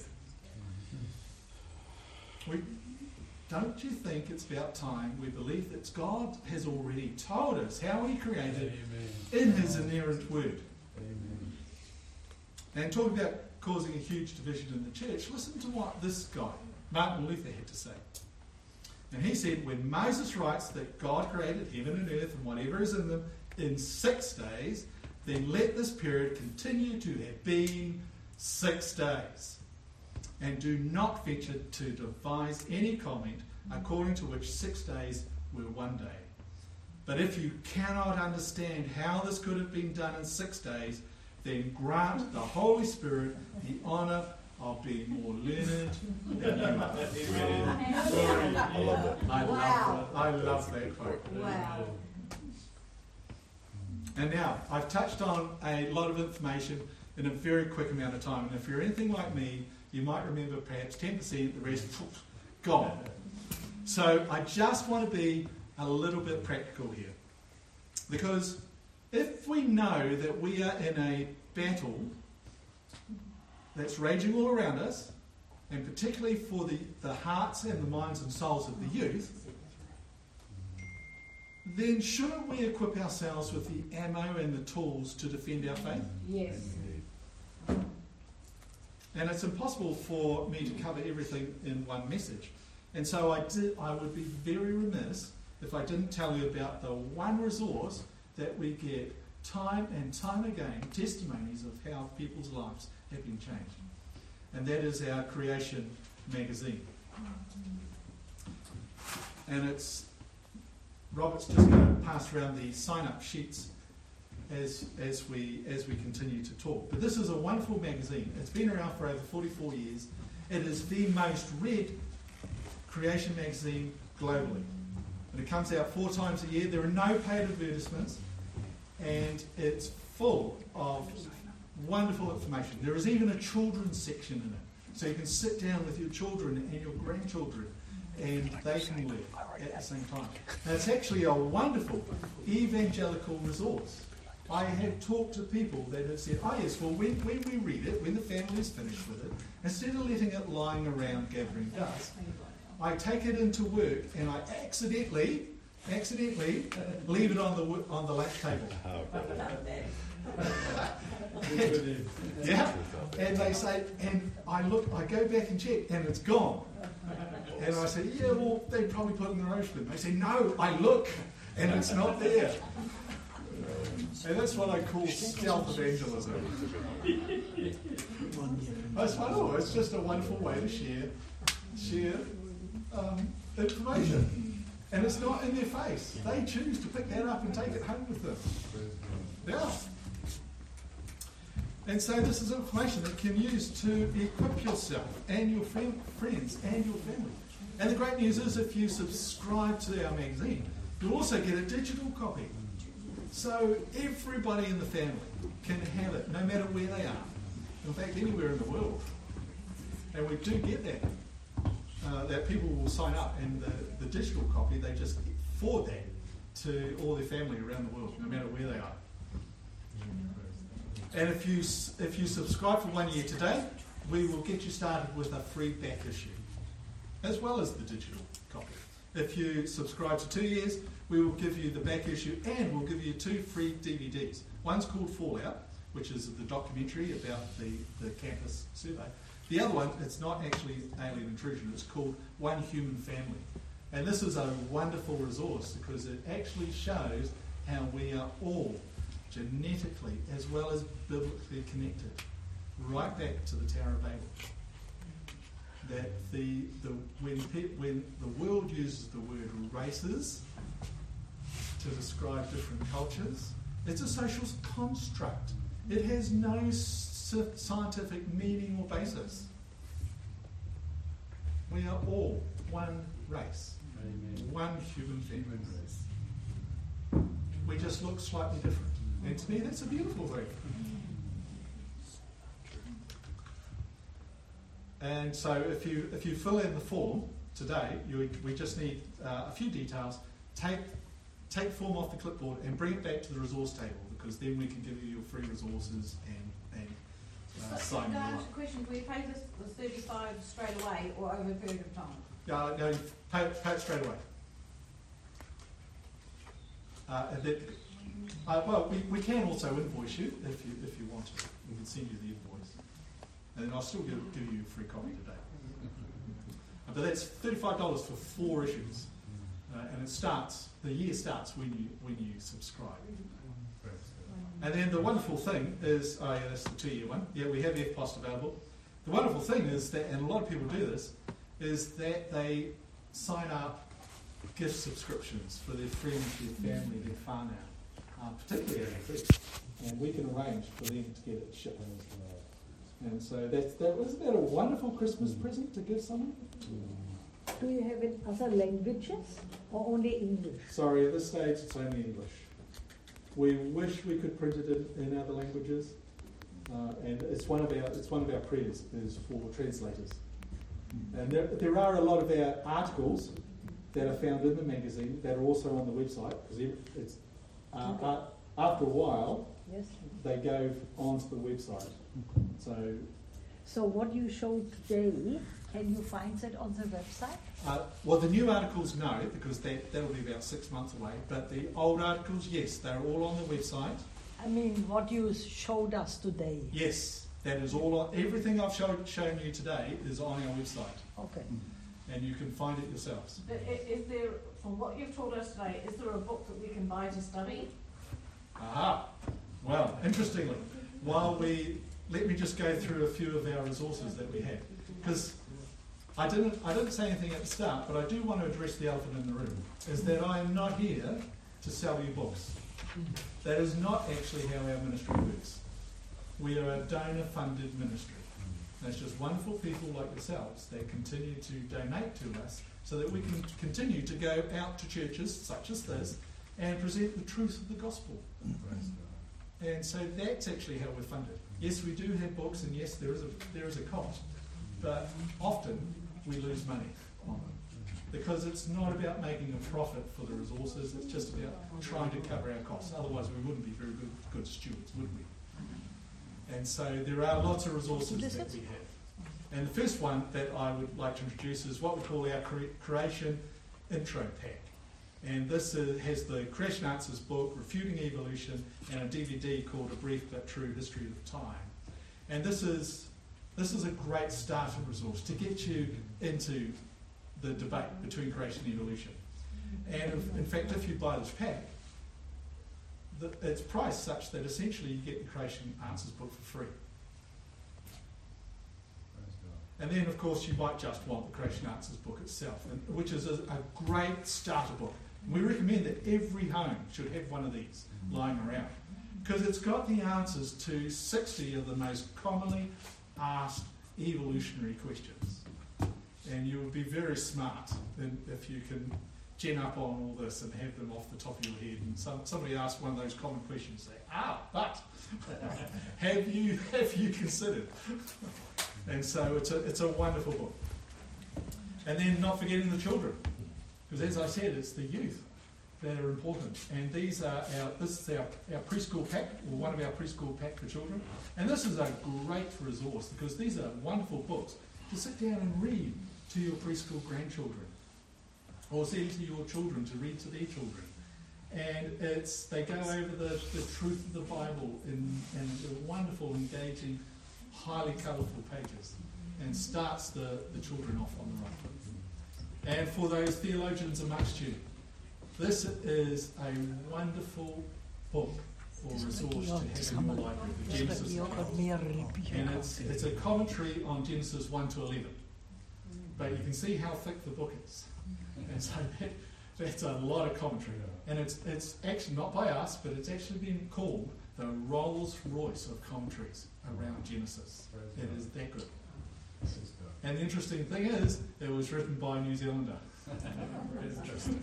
Speaker 2: We, don't you think it's about time we believe that God has already told us how he created
Speaker 1: Amen.
Speaker 2: in his inerrant word?
Speaker 1: Amen.
Speaker 2: And talking about causing a huge division in the church, listen to what this guy, Martin Luther, had to say. And he said, when Moses writes that God created heaven and earth and whatever is in them in six days, then let this period continue to have been six days. And do not venture to devise any comment according to which six days were one day. But if you cannot understand how this could have been done in six days, then grant the Holy Spirit the honour of being more learned than you are.
Speaker 4: I love that.
Speaker 2: I
Speaker 6: Wow.
Speaker 2: love that. I love that quote.
Speaker 6: Wow.
Speaker 2: And now, I've touched on a lot of information in a very quick amount of time. And if you're anything like me, you might remember perhaps ten percent, the rest, poof, gone. So I just want to be a little bit practical here. Because if we know that we are in a battle that's raging all around us, and particularly for the, the hearts and the minds and souls of the youth, then shouldn't we equip ourselves with the ammo and the tools to defend our faith?
Speaker 6: Yes.
Speaker 2: And it's impossible for me to cover everything in one message. And so I did. I would be very remiss if I didn't tell you about the one resource that we get time and time again, testimonies of how people's lives have been changed. And that is our Creation magazine. And it's, Robert's just going to pass around the sign-up sheets as as we as we continue to talk. But this is a wonderful magazine. It's been around for over forty-four years. It is the most read Creation magazine globally. And it comes out four times a year. There are no paid advertisements. And it's full of wonderful information. There is even a children's section in it. So you can sit down with your children and your grandchildren and they can live at the same time. Now it's actually a wonderful evangelical resource. I have talked to people that have said, oh yes, well when, when we read it, when the family is finished with it, instead of letting it lying around gathering dust, I take it into work and I accidentally, accidentally leave it on the wo- on the lunch table. Yeah, and they say, and I look, I go back and check, and it's gone. And I say, yeah, well, they probably put it in the rubbish bin. They say, no, I look, and it's not there. And that's what I call stealth evangelism. That's fun. Oh, it's just a wonderful way to share share um, information. And it's not in their face. They choose to pick that up and take it home with them. Yeah. And so this is information that you can use to equip yourself and your friend, friends and your family. And the great news is if you subscribe to our magazine, you'll also get a digital copy. So everybody in the family can have it, no matter where they are. In fact, anywhere in the world. And we do get that. Uh, that people will sign up, and the, the digital copy, they just forward that to all their family around the world, no matter where they are. And if you if you subscribe for one year today, we will get you started with a free back issue, as well as the digital copy. If you subscribe to two years, we will give you the back issue, and we'll give you two free D V Ds. One's called Fallout, which is the documentary about the, the campus survey. The other one, it's not actually alien intrusion, it's called One Human Family. And this is a wonderful resource because it actually shows how we are all genetically as well as biblically connected, right back to the Tower of Babel. That the, the when, pe- when the world uses the word races to describe different cultures, it's a social construct. It has no s- scientific meaning or basis. We are all one race,
Speaker 1: Amen.
Speaker 2: one human family.
Speaker 1: Human race.
Speaker 2: We just look slightly different. And to me, that's a beautiful thing. And so if you if you fill in the form today, you, we just need uh, a few details. Take take form off the clipboard and bring it back to the resource table, because then we can give you your free resources and, and uh,
Speaker 7: So,
Speaker 2: sign
Speaker 7: can
Speaker 2: you
Speaker 7: I
Speaker 2: up.
Speaker 7: ask a question? Do we pay this the thirty-five straight away or over a period of time?
Speaker 2: Yeah, no, pay, pay it straight away. Uh, and that, uh, well, we, we can also invoice you if you if you want to. We can send you the invoice, and I'll still give, give you a free copy today. Uh, but that's thirty-five dollars for four issues, uh, and it starts. The year starts when you when you subscribe. And then the wonderful thing is, oh yeah, that's the two-year one. Yeah, we have F P O S available. The wonderful thing is that, and a lot of people do this, is that they sign up gift subscriptions for their friends, their family, their whānau, uh, particularly overseas. And we can arrange for them to get it shipped. And so that's, that, isn't that a wonderful Christmas present to give someone?
Speaker 5: Do you have it other languages or only English?
Speaker 2: Sorry, at this stage it's only English. We wish we could print it in, in other languages, uh, and it's one of our it's one of our prayers is for translators. And there, there are a lot of our articles that are found in the magazine that are also on the website, because it's uh,
Speaker 5: Okay.
Speaker 2: uh, after a while
Speaker 5: Yes.
Speaker 2: they go onto the website. So
Speaker 5: So what you showed today, can you find it on the website?
Speaker 2: Uh, well, the new articles, no, because that, that'll be about six months away. But the old articles, yes, they're all on the website.
Speaker 5: I mean, what you showed us today.
Speaker 2: Yes, that is all on. Everything I've showed, shown you today is on our website,
Speaker 5: Okay.
Speaker 2: and you can find it yourselves.
Speaker 7: But i- is there, from what you've told us today, is there a book that we can buy to study?
Speaker 2: Aha. Well, interestingly, while we let me just go through a few of our resources that we have, because I didn't I didn't say anything at the start, but I do want to address the elephant in the room. Is that I am not here to sell you books. That is not actually how our ministry works. We are a donor-funded ministry. There's just wonderful people like yourselves that continue to donate to us so that we can continue to go out to churches such as this and present the truth of the gospel. And so that's actually how we're funded. Yes, we do have books, and yes, there is a there is a cost, but often we lose money on it because it's not about making a profit for the resources. It's just about trying to cover our costs. Otherwise, we wouldn't be very good good stewards, would we? And so there are lots of resources that we have. And the first one that I would like to introduce is what we call our cre- Creation Intro Pack. And this uh, has the Creation Answers book, Refuting Evolution, and a D V D called A Brief But True History of Time. And this is this is a great starting resource to get you into the debate between creation and evolution. And if, in fact, if you buy this pack, the, it's priced such that essentially you get the Creation Answers book for free. And then, of course, you might just want the Creation Answers book itself, and, which is a, a great starter book. We recommend that every home should have one of these lying around, because it's got the answers to sixty of the most commonly asked evolutionary questions. And you would be very smart in, if you can gen up on all this and have them off the top of your head. And some, somebody asks one of those common questions, say, ah, but have you have you considered? And so it's a it's a wonderful book. And then not forgetting the children, because as I said, it's the youth that are important. And these are our this is our, our preschool pack, or one of our preschool pack for children. And this is a great resource because these are wonderful books to sit down and read to your preschool grandchildren, or send to your children to read to their children. And it's they go over the, the truth of the Bible in, in wonderful, engaging, highly colourful pages, and starts the, the children off on the right foot. And for those theologians amongst you, this is a wonderful book or resource to have in your library, the Genesis account. And it's, it's a commentary on Genesis one to eleven. But you can see how thick the book is. And so that, that's a lot of commentary. And it's it's actually not by us, but it's actually been called the Rolls Royce of commentaries around Genesis. It is that good. And the interesting thing is, it was written by a New Zealander. Interesting.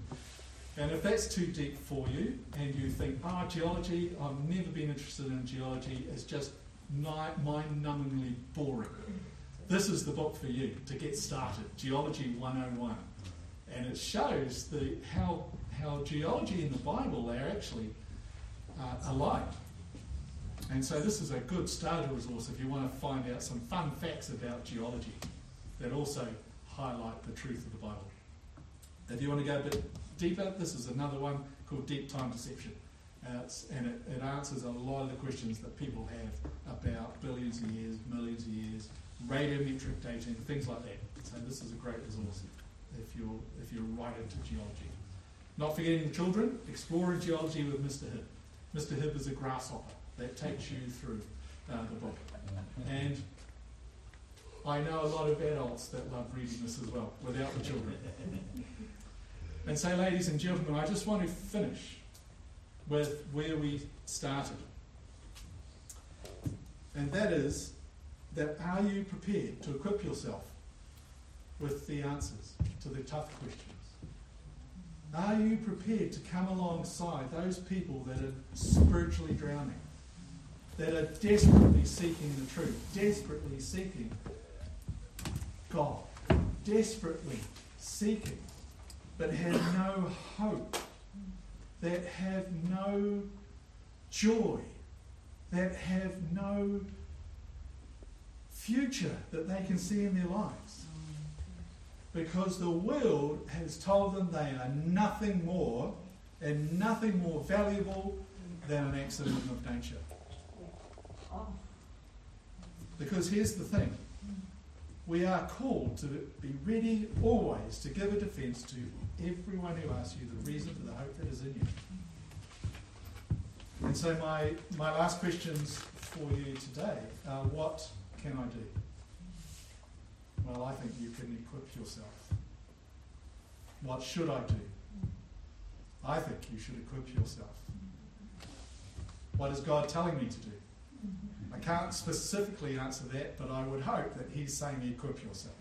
Speaker 2: And if that's too deep for you, and you think, oh, geology, I've never been interested in geology, it's just mind-numbingly boring, this is the book for you to get started, Geology one oh one. And it shows the how how geology and the Bible are actually uh, alike. And so this is a good starter resource if you want to find out some fun facts about geology that also highlight the truth of the Bible. If you want to go a bit deeper, this is another one called Deep Time Perception. Uh, it's, and it, it answers a lot of the questions that people have about billions of years, millions of years, radiometric dating, things like that. So this is a great resource if you're if you're right into geology. Not forgetting the children, Exploring Geology with Mister Hibb. Mister Hibb is a grasshopper that takes you through uh, the book. And I know a lot of adults that love reading this as well, without the children. And so, ladies and gentlemen, I just want to finish with where we started. And that is that are you prepared to equip yourself with the answers to the tough questions? Are you prepared to come alongside those people that are spiritually drowning, that are desperately seeking the truth, desperately seeking God, desperately seeking, but have no hope, that have no joy, that have no future that they can see in their lives? Because the world has told them they are nothing more and nothing more valuable than an accident of nature. Because here's the thing. We are called to be ready always to give a defence to everyone who asks you the reason for the hope that is in you. And so my, my last questions for you today are, what can I do? Well, I think you can equip yourself. What should I do? I think you should equip yourself. What is God telling me to do? I can't specifically answer that, but I would hope that He's saying equip yourself.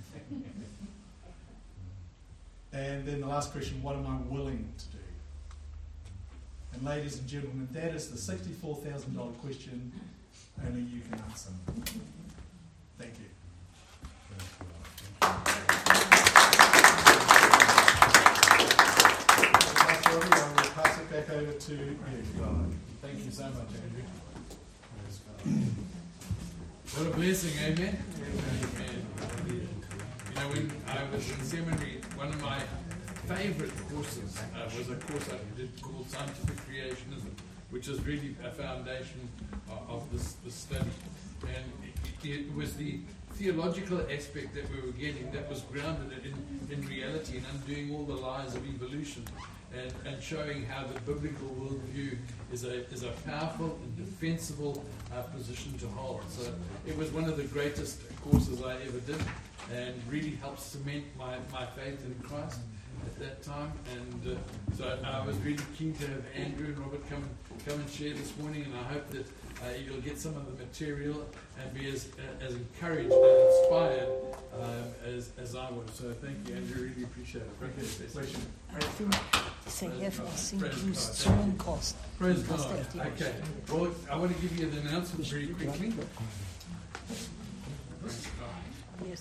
Speaker 2: And then the last question, what am I willing to do? And ladies and gentlemen, that is the sixty-four thousand dollars question only you can answer. Thank you. Pastor Robbie, I will pass it back over to you.
Speaker 1: Thank you so much, Andrew. What a blessing, amen? Amen. You know, when I was in seminary, one of my favourite courses uh, was a course I did called Scientific Creationism, which is really a foundation of, of this, this study. And it, it was the theological aspect that we were getting that was grounded in, in reality and undoing all the lies of evolution and, and showing how the biblical worldview is a, is a powerful and defensible uh, position to hold. So it was one of the greatest courses I ever did and really helped cement my, my faith in Christ at that time. And uh, so I was really keen to have Andrew and Robert come, come and share this morning, and I hope that uh, you'll get some of the material and be as, uh, as encouraged and inspired um, as, as I was. So thank you, Andrew. Really appreciate it. Thank you.
Speaker 5: I think they have, I think,
Speaker 1: Praise
Speaker 5: used
Speaker 1: God.
Speaker 5: Zoom cost.
Speaker 1: Praise
Speaker 5: Because
Speaker 1: God.
Speaker 5: they have the-
Speaker 1: Okay. Well, I want to give you the announcement very quickly.